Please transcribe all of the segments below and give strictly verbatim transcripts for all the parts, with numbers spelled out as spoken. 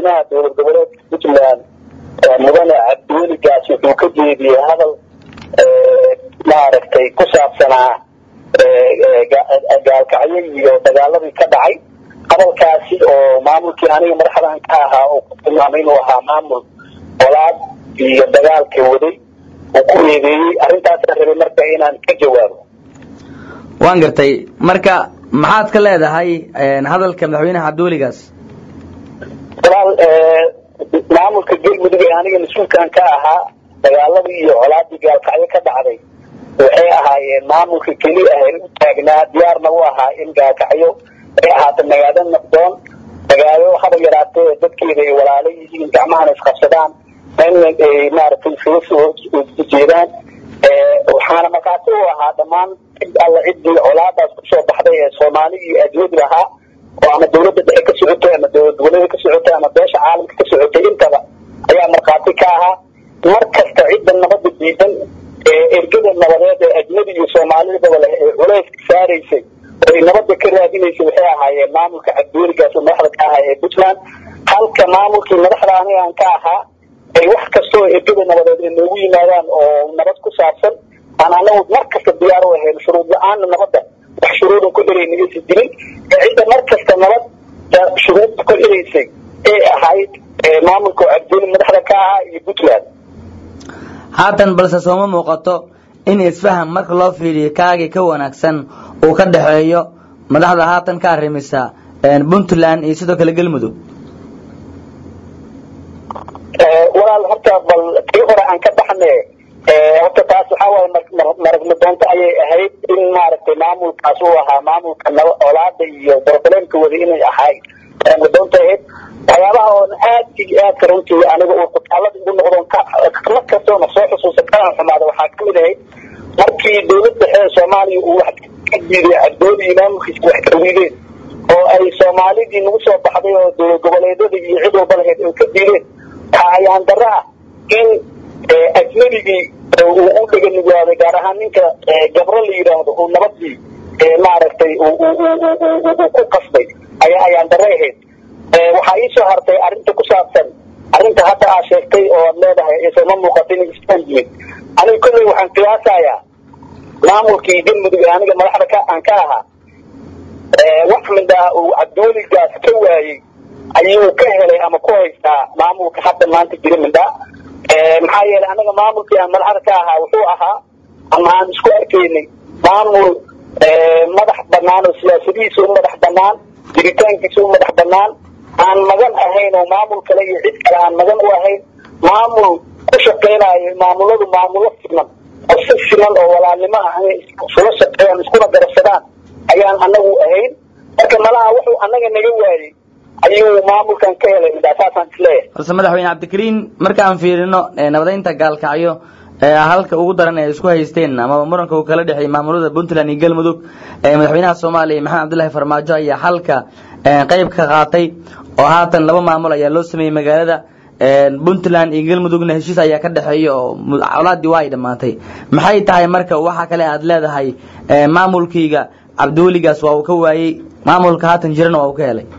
madaxweynaha dowlad goboleedka Puntland mudane Cabdiweli Gaas wuxuu ka jeediyay hadal maaragtay ku saabsanaa gaalkacyo iyo dagaaladii ka dhacay hadalkaasi oo maamulkii aniga madaxdan ka ahaa oo ku tilmaamay inuu ahaa maamul walaad iyo dagaalka waday oo ku reebeeyay arrintaas rabay marka inaan ka jawaabo waan gartay marka maxaad ka leedahay hadalka madaxweynaha Cabdiweli Gaas walaal maamulka galmudug ee aniga mas'uulkan ka ahaa dagaaladii iyo colaadii gaalkacyo ka dhacday waxay ahaayeen maamulka kaliya ah ee u taagnaa diyaarna u ahaa in gaalkacyo ay ahaato magaalada nabdoon magaalo haba yaraatee dadkeeda ay walaalay yihiin gacmahana isqabsadaan in ay maaragtay soo jeedaan waxaana markaasi u ahaa dhammaan alla ciddii colaadaas ku soo baxday ee Soomaali iyo ajnabi ahaa oo ama dawladda dhexe ka socotay ama dawlad goboleed ka socotay ama beesha caalamka ka socotay intaba ayaa markaasi ka ahaa markasta cidda nabadda diidan ee ergada nabadeed ee ajnabi iyo Soomaalida walaal ee culays saaraysay oo nabadda ka raadinaysay waxay ahaayeen maamulka Cabdiweli Gaas oo madaxda ka ahaa ee Puntland halka maamulkii madaxda aniga aan ka ahaa ay wax kasto ergada nabadeed ee loogu yimaadaan oo nabad ku saabsan aan anagu markasta diyaar u ahayn shuruud la'aan nabadda wax shuruud ku dheeraynayay sidii cidda markasta nabad shuruud ku dheeraysay ee ahayd maamulka Cabdiweli madaxda ka ahaa iyo Puntland haatan balse sooma muuqato in isfaham marka loo fiiriyo kaagi ka wanaagsan oo ka dhaxeeyo madaxda haatan ka arimisa Puntland iyo sidoo kale Galmudug walaal horta bal tii hore aan ka baxnay horta taas waxa way maragma doonta ayay ahayd in maaragtay maamulkaas uu ahaa maamulka colaadda iyo problemka wada inay ahayd maragma doonta ahayd waxyaabaha oo aad iyo aad runtii aniga oo qutaalada ugu noqdon ka markastoo na soo xusuusan karaan xumaada waxaa ka mid ahayd markii dowladda ee Soomaaliya uu wax ka diiday Cabdiweli imaamkiisa wax ka diideen oo ay Soomaalidii nagu soo baxday oo dowlad goboleedyada iyo cid walba lahayd oo ka diideen ayaan daraa in ajnabigii uu u dhagan nugaaday gaar ahaan ninka gabro la yiraahdo oo nabadii maaragtay uu ku qasbay ayaa ayaan daray ahayd waxa ay soo hartay arinta ku saabsan arinta hadda aan sheegtay oo leedahay isma muuqatin istaanjimid aniga kulli waxaan qiyaasayaa maamulkii Galmudug aniga madaxda ka aan ka ahaa wax minda uu Cabdiweli Gaas ka waayay ayuu ka helay ama ku haystaa maamulka hadda maanta jira minda maxaa yeelay anaga maamulkii aan madaxda ka ahaa wuxuu ahaa ama aan isku arkaynay maamul madax bannaan oo siyaasadiisa u madax bannaan jiritaankiisa u madax bannaan aan magan ahayn oo maamul kale iyo cid kale aan magan u ahayn maamul ku shaqeynayo maamuladu maamulo siman oo si siman oo walaalnimo ah isula shaqeeyaan iskuna garabsadaan ayaan anagu ahayn marka malaha wuxuu anaga naga waayay ayuu maamulkan ka helay midaasan isleeyahay balse madaxweyne Cabdikariin marka aan fiirino nabadeynta gaalkacyo halka ugu daran ay isku haysteen ama muranka uu kala dhaxay maamulada Puntland iyo Galmudug madaxweynaha Soomaaliya Maxamed Cabdullaahi Farmaajo ayaa halka qayb ka qaatay oo haatan laba maamul ayaa loo sameeyay magaalada Puntland iyo Galmudugna heshiis ayaa ka dhaxeeyo oo colaadii way dhamaatay maxay tahay marka waxa kale aad leedahay maamulkiiga Cabdiweli Gaas waa uu ka waayay maamulka haatan jirana waa uu ka helay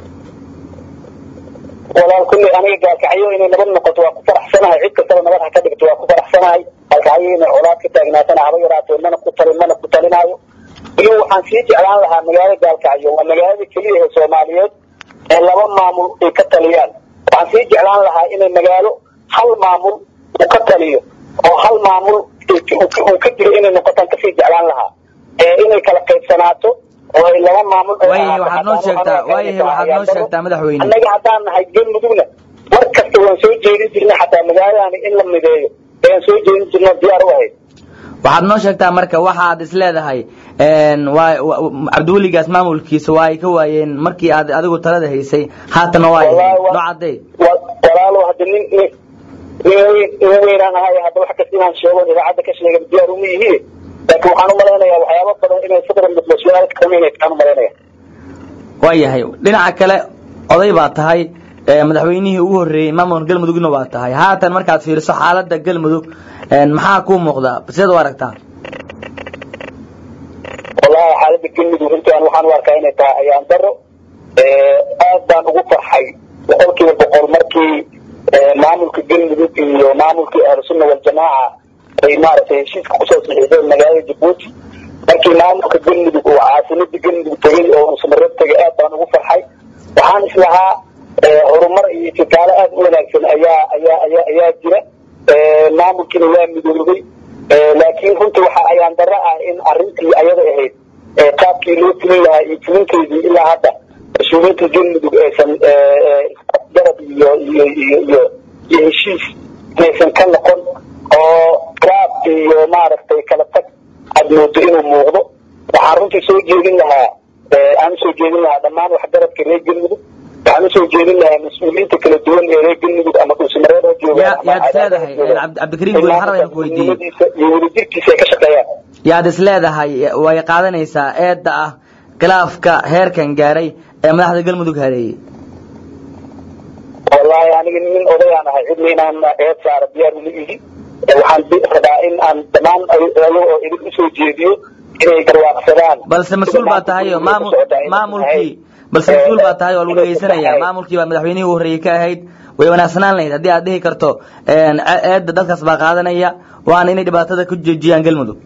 walaal kulli aniga gaalkacyo inay nabad noqoto waa ku faraxsanahay cid kasta nabad ha ka dhigto waa ku faraxsanahay gaalkacyo inay colaad ka taagnaatana haba yaraato mana ku talin mana ku talinaayo iyo waxaan sii jeclaan lahaa magaalada gaalkacyo waa magaalada kaliya ee Soomaaliyeed ee laba maamul ay ka taliyaan waxaan sii jeclaan lahaa inay magaalo hal maamul uu ka taliyo oo hal maamul uu ka jiro inay noqotaan ka sii jeclaan lahaa ee inay kala qaybsanaato oo ay laba maamul way waxaad noo sheegtaa way waxaad noo sheegtaa madaxweyne anaga hadaan nahay Galmudugna war kasta waan soo jeedin jirnay xataa magaalada in la mideeyo ee soo jeedin jirnay diyaar u ahayd waxaad noo sheegtaa marka waxaad is leedahay een waa Cabdiweli Gaas maamulkiisa waa ay ka waayeen markii aad adigu talada haysay haatan waa ay noocaday walaalo hadda nin nin weeraan ahay hadda wax kasta inaan sheego idaacada ka sheegay diyaar u yihiin laakiin waxaan u maleynayaa waxyaabo badan inay sadar midlashooyinka kamid ah u maleynayaa waayahay dhinaca kale oday baa tahay madaxweynihii ugu horeeyay maamulka Galmudugna waa tahay haatan markaad fiiriso xaaladda Galmudug maxaa ku muuqda sidoo u aragtaa wallahi xaaladda Galmudug intaan waxaan u arkaa inay tahay ayaan daro ee aad baan ugu farxay boqolkiiba boqol maamulka galmudug iyo maamulka ahlusunna waljamaaca ay maaragtay heshiiska kusoo saxiixdeen magaalada jabuuti markii maamulka galmudug uu caasimada galmudug tegay oo uu samareeb tegay aad baan ugu farxay waxaan islahaa horumar iyo fikaalo aad u wanaagsan ayaa ayaa ayaa ayaa jira maamulkiina waa midoobay laakiin runtii waxa ayaan darro ah in arrintii ayada ahayd qaabkii loo fulin lahaa iyo fulinteedii ilaa hadda mas-uuliyiinta galmudug aysan darab iyo iyo iyo iyo iyo heshiis aysan ka noqon oo qaab iyo maaragtay kala tag aad moodo inuu muuqdo waxaan runtii soo jeedin lahaa aan usoo jeedin lahaa dhammaan waxgaradka reer galmudug waxaan usoo jeedin lahaa mas-uuliyiinta kala duwan ee reer galmudug ama dhuusamareeb ha joogaan yaad isleedahay cabdikariim guud waxaan rabaa ku weydiiyey iyo wadajirkiisa ay ka shaqeeyaan yaad isleedahay way qaadanaysaa eedda ah khilaafka heerkan gaaray ee madaxda galmudug hareeyey wallahi aniga nin odayaan ahay cidna inaan eed saaro diyaar uma ihi waxaan rabaa in aan dhammaan ayagoo idin usoo jeediyo inay garwaaqsadaan balse mas-uul baa tahay oo maamul maamulkii balse mas-uul baa tahay oo lagu dhageysanayaa maamulkii baa madaxweynihii ugu horreeyey ka ahayd way wanaagsanaan lahayd haddii aad dhihi karto eedda dadkaas baa qaadanaya waana inay dhibaatada ku joojiyaan galmudug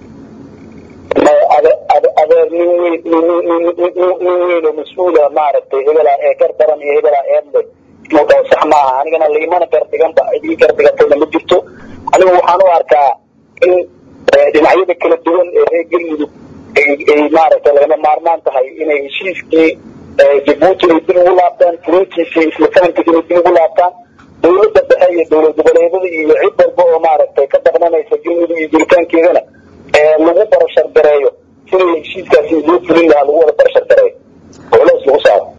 adeer nin weyn nin weyn oo mas-uula maaragtay hebelaa ee gar daran iyo hebelaa eedle inuu dhaho sax maaha anigana laimana gardiganba idii gardigatayna ma jirto anigu waxaan u arkaa in dhinacyada kala duwan ee reer galmudug ay maaragtay lagama maarmaan tahay inay heshiiskii jabuuti ay dib ugu laabtaan fulintiisii isla fahamkiisa inay dib ugu laabtaan dawladda dhexe iyo dowlad goboleedyada iyo cid walba oo maaragtay ka daqnanaysa galmudug iyo jiritaankeedana lagu barashar gareeyo sidii heshiiskaasi loo fulin lahaa lagu wada barashar gareeyo oo lees lagu saaro